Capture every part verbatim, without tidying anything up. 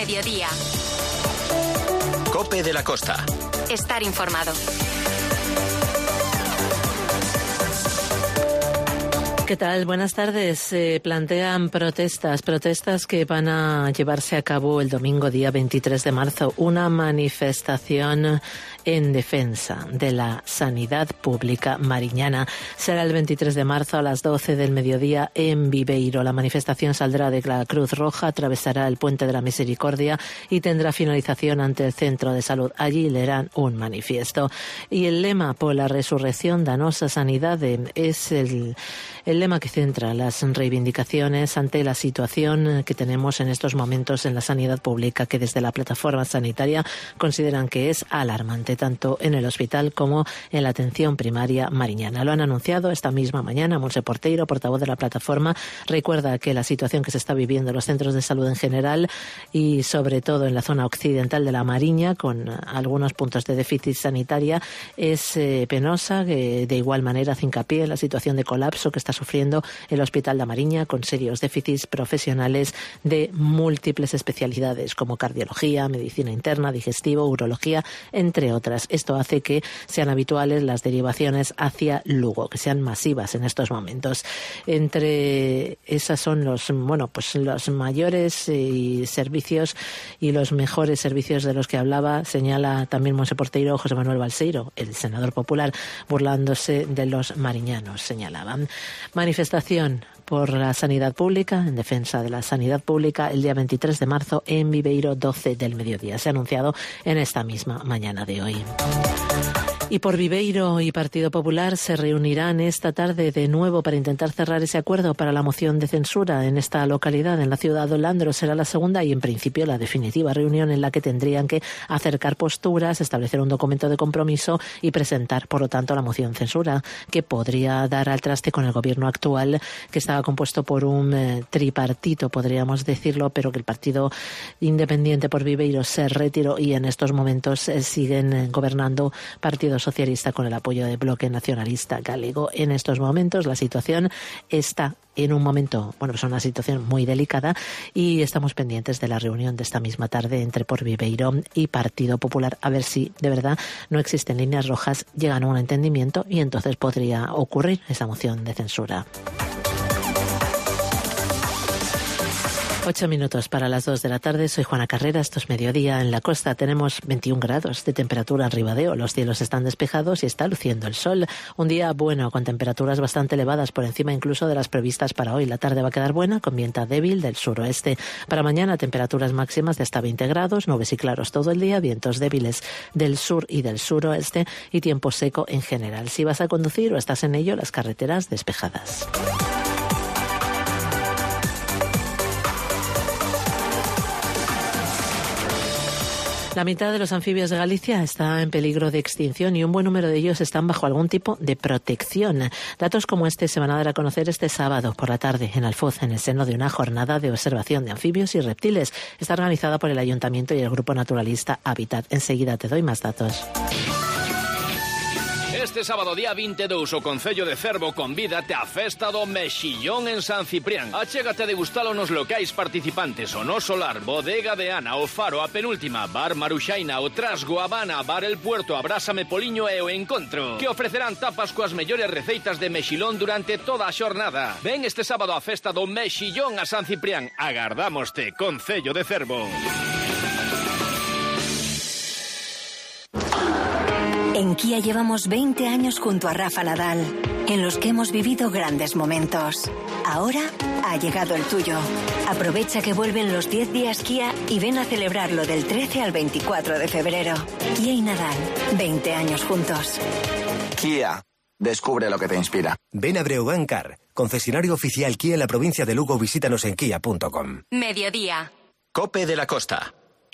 Mediodía. COPE de la Costa. Estar informado. ¿Qué tal? Buenas tardes. Se plantean protestas, protestas que van a llevarse a cabo el domingo día veintitrés de marzo. Una manifestación en defensa de la sanidad pública mariñana. Será el veintitrés de marzo a las doce del mediodía en Viveiro. La manifestación saldrá de la Cruz Roja, atravesará el Puente de la Misericordia y tendrá finalización ante el Centro de Salud. Allí leerán un manifiesto. Y el lema por la resurrección da nosa sanidade es el... El lema que centra las reivindicaciones ante la situación que tenemos en estos momentos en la sanidad pública, que desde la plataforma sanitaria consideran que es alarmante, tanto en el hospital como en la atención primaria mariñana. Lo han anunciado esta misma mañana. Monse Porteiro, portavoz de la plataforma, recuerda que la situación que se está viviendo en los centros de salud en general y sobre todo en la zona occidental de la Mariña, con algunos puntos de déficit sanitaria, es eh, penosa, que de igual manera hace hincapié en la situación de colapso que está sufriendo el Hospital da Mariña, con serios déficits profesionales de múltiples especialidades como cardiología, medicina interna, digestivo, urología, entre otras. Esto hace que sean habituales las derivaciones hacia Lugo, que sean masivas en estos momentos. Entre esas son los, bueno, pues los mayores eh, servicios y los mejores servicios de los que hablaba, señala también Monse Porteiro, José Manuel Balseiro, el senador popular, burlándose de los mariñanos, señalaban. Manifestación por la sanidad pública, en defensa de la sanidad pública, el día veintitrés de marzo en Viveiro, doce del mediodía. Se ha anunciado en esta misma mañana de hoy. Y por Viveiro y Partido Popular se reunirán esta tarde de nuevo para intentar cerrar ese acuerdo para la moción de censura en esta localidad, en la ciudad de Olandro. Será la segunda y en principio la definitiva reunión en la que tendrían que acercar posturas, establecer un documento de compromiso y presentar, por lo tanto, la moción de censura, que podría dar al traste con el gobierno actual, que estaba compuesto por un eh, tripartito, podríamos decirlo, pero que el Partido Independiente por Viveiro se retiró y en estos momentos eh, siguen eh, gobernando Partido Socialista con el apoyo del Bloque Nacionalista Galego. En estos momentos la situación está en un momento, bueno, pues una situación muy delicada y estamos pendientes de la reunión de esta misma tarde entre Por Viveiro y Partido Popular, a ver si de verdad no existen líneas rojas, llegan a un entendimiento y entonces podría ocurrir esa moción de censura. Ocho minutos para las dos de la tarde. Soy Juana Carrera. Esto es Mediodía. En la costa tenemos veintiún grados de temperatura en Ribadeo. Los cielos están despejados y está luciendo el sol. Un día bueno, con temperaturas bastante elevadas, por encima incluso de las previstas para hoy. La tarde va a quedar buena, con viento débil del suroeste. Para mañana, temperaturas máximas de hasta veinte grados, nubes y claros todo el día, vientos débiles del sur y del suroeste y tiempo seco en general. Si vas a conducir o estás en ello, las carreteras despejadas. La mitad de los anfibios de Galicia está en peligro de extinción y un buen número de ellos están bajo algún tipo de protección. Datos como este se van a dar a conocer este sábado por la tarde en Alfoz, en el seno de una jornada de observación de anfibios y reptiles. Está organizada por el Ayuntamiento y el Grupo Naturalista Hábitat. Enseguida te doy más datos. Este sábado día vinte e dous o Concello de Cervo convídate á festa do Mexillón en San Ciprián. Achégate a degustalo nos locais participantes: o No Solar, Bodega de Ana, o Faro, a Penúltima, Bar Maruxaina, o Trasgo, Habana, Bar El Puerto, Abrásame Poliño e o Encontro, que ofrecerán tapas coas mellores receitas de mexilón durante toda a xornada. Ven este sábado á festa do Mexillón a San Ciprián. Agardámoste, Concello de Cervo. En Kia llevamos veinte años junto a Rafa Nadal, en los que hemos vivido grandes momentos. Ahora ha llegado el tuyo. Aprovecha que vuelven los diez días Kia y ven a celebrarlo del trece al veinticuatro de febrero. Kia y Nadal, veinte años juntos. Kia, descubre lo que te inspira. Ven a Breogán Car, concesionario oficial Kia en la provincia de Lugo. Visítanos en kia punto com. Mediodía. COPE de la Costa.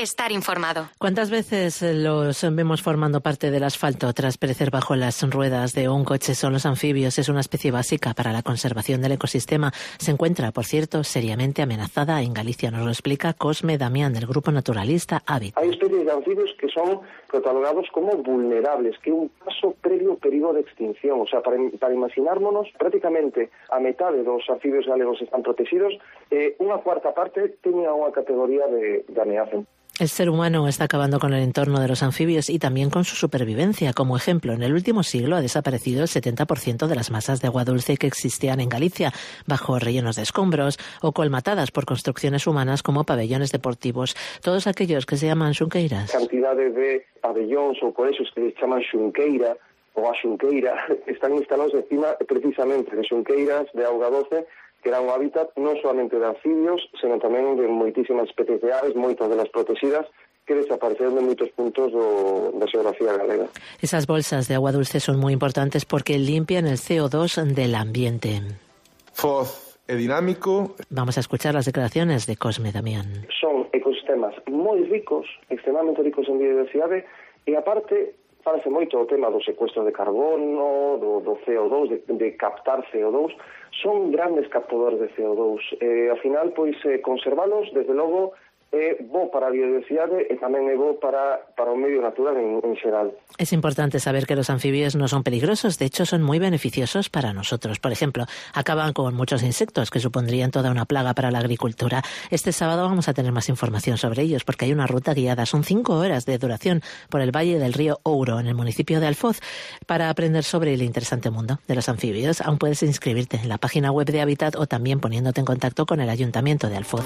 estar informado. ¿Cuántas veces los vemos formando parte del asfalto tras perecer bajo las ruedas de un coche? Son los anfibios, es una especie básica para la conservación del ecosistema. Se encuentra, por cierto, seriamente amenazada en Galicia. Nos lo explica Cosme Damián, del grupo naturalista Hábitat. Hay especies de anfibios que son catalogados como vulnerables, que un paso previo peligro de extinción. O sea, para, para imaginármonos, prácticamente a metade dos anfibios galegos están protegidos, eh, unha cuarta parte tenía unha categoría de, de ameaza. El ser humano está acabando con el entorno de los anfibios y también con su supervivencia. Como ejemplo, en el último siglo ha desaparecido el setenta por ciento de las masas de agua dulce que existían en Galicia, bajo rellenos de escombros o colmatadas por construcciones humanas como pabellones deportivos, todos aquellos que se llaman xunqueiras. Cantidades de pabellones o colegios que se llaman xunqueira o a xunqueira están instalados encima precisamente de xunqueiras de auga doce, que era un hábitat non solamente de anfibios, sino tamén de moitísimas especies de aves, moitas de las protegidas, que desapareceron de moitos puntos do, da xeografía galega. Esas bolsas de agua dulce son moi importantes porque limpian el C O dos del ambiente. Foz é dinámico. Vamos a escuchar las declaraciones de Cosme Damián. Son ecosistemas moi ricos, extremadamente ricos en biodiversidade, e aparte falase moito o tema do secuestro de carbono, do, do C O dos, de, de captar C O dos. Son grandes captadores de C O dos. Eh, ao final, pois, eh, conservalos, desde logo, é bo para a biodiversidade e tamén é bo para, para o medio natural en, en xeral. Es importante saber que los anfibios no son peligrosos, de hecho son muy beneficiosos para nosotros. Por ejemplo, acaban con muchos insectos que supondrían toda una plaga para la agricultura. Este sábado vamos a tener más información sobre ellos porque hay una ruta guiada, son cinco horas de duración por el valle del río Ouro, en el municipio de Alfoz, para aprender sobre el interesante mundo de los anfibios. Aún puedes inscribirte en la página web de Hábitat o también poniéndote en contacto con el Ayuntamiento de Alfoz.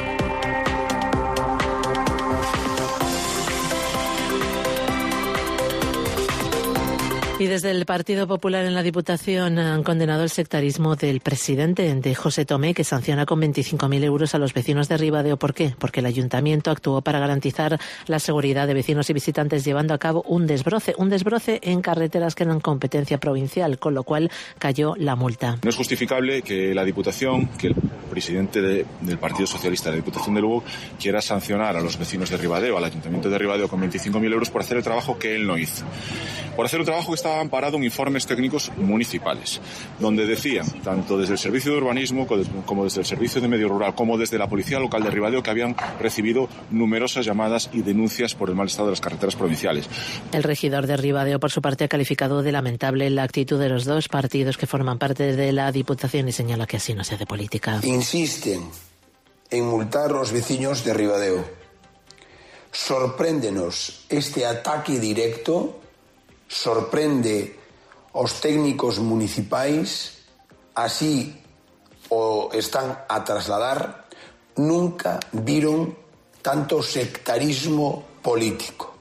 Y desde el Partido Popular en la Diputación han condenado el sectarismo del presidente de José Tomé, que sanciona con veinticinco mil euros a los vecinos de Ribadeo. ¿Por qué? Porque el ayuntamiento actuó para garantizar la seguridad de vecinos y visitantes llevando a cabo un desbroce, un desbroce en carreteras que eran competencia provincial, con lo cual cayó la multa. No es justificable que la Diputación, que el presidente de, del Partido Socialista de la Diputación de Lugo quiera sancionar a los vecinos de Ribadeo, al ayuntamiento de Ribadeo, con veinticinco mil euros por hacer el trabajo que él no hizo. Por hacer un trabajo que estaba amparado en informes técnicos municipales, donde decían, tanto desde el Servicio de Urbanismo como desde el Servicio de Medio Rural, como desde la Policía Local de Ribadeo, que habían recibido numerosas llamadas y denuncias por el mal estado de las carreteras provinciales. El regidor de Ribadeo, por su parte, ha calificado de lamentable la actitud de los dos partidos que forman parte de la Diputación y señala que así no se hace política. Insisten en multar a los vecinos de Ribadeo. Sorpréndenos este ataque directo. Sorprende aos técnicos municipais, así o están a trasladar. Nunca viron tanto sectarismo político.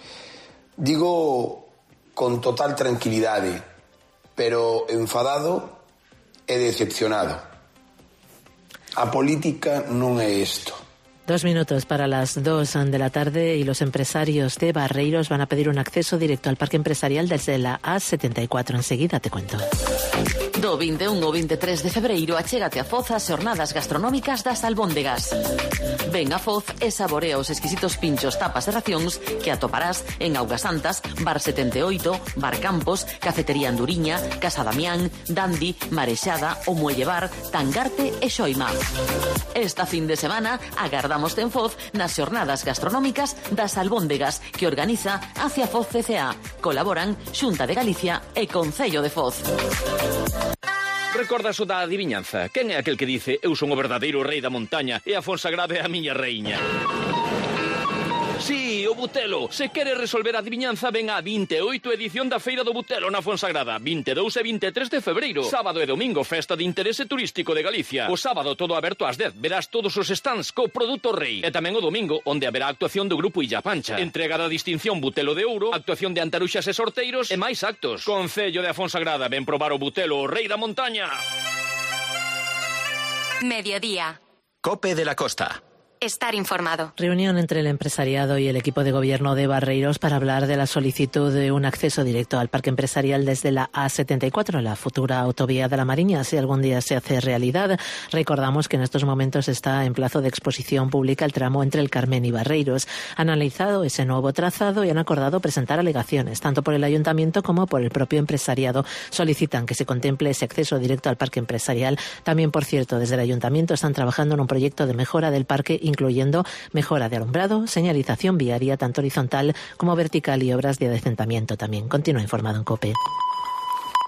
Digo con total tranquilidade, pero enfadado e decepcionado. A política non é isto. Dos minutos para las dos de la tarde y los empresarios de Barreiros van a pedir un acceso directo al parque empresarial desde la A setenta y cuatro. Enseguida te cuento. Do vinte e un ao veintitrés de febreiro achégate a Foz as xornadas gastronómicas das albóndegas. Ven a Foz e saborea os exquisitos pinchos, tapas e racións que atoparás en Augas Santas, Bar setenta e oito, Bar Campos, Cafetería Anduriña, Casa Damián, Dandy, Marexada, O Muelle Bar, Tangarte e Xoima. Esta fin de semana agardamos en Foz nas xornadas gastronómicas das albóndegas que organiza Hacia Foz C C A. Colaboran Xunta de Galicia e Concello de Foz. Recordas o da adiviñanza? Quen é aquel que dice eu son o verdadeiro rei da montaña e a Fonsagrada é a miña reiña? Sí, o Butelo. Se quere resolver a adiviñanza, ven a vinte e oito edición da Feira do Butelo na Fonsagrada. vinte e dous e vinte e tres de febreiro. Sábado e domingo, festa de interese turístico de Galicia. O sábado todo aberto ás dez. Verás todos os stands co produto rei. E tamén o domingo, onde haberá actuación do grupo Illa Pancha. Entrega da distinción Butelo de Ouro, actuación de antaruxas e sorteiros e máis actos. Concello de a Fonsagrada, ven probar o Butelo, o rei da montaña. Mediodía. Cope de la Costa. estar informado. Reunión entre el empresariado y el equipo de gobierno de Barreiros para hablar de la solicitud de un acceso directo al parque empresarial desde la A setenta y cuatro, la futura autovía de la Mariña, si algún día se hace realidad. Recordamos que en estos momentos está en plazo de exposición pública el tramo entre el Carmen y Barreiros. Han analizado ese nuevo trazado y han acordado presentar alegaciones, tanto por el ayuntamiento como por el propio empresariado. Solicitan que se contemple ese acceso directo al parque empresarial. También, por cierto, desde el ayuntamiento están trabajando en un proyecto de mejora del parque, incluyendo mejora de alumbrado, señalización viaria, tanto horizontal como vertical, y obras de adecentamiento también. Continúa informado en COPE.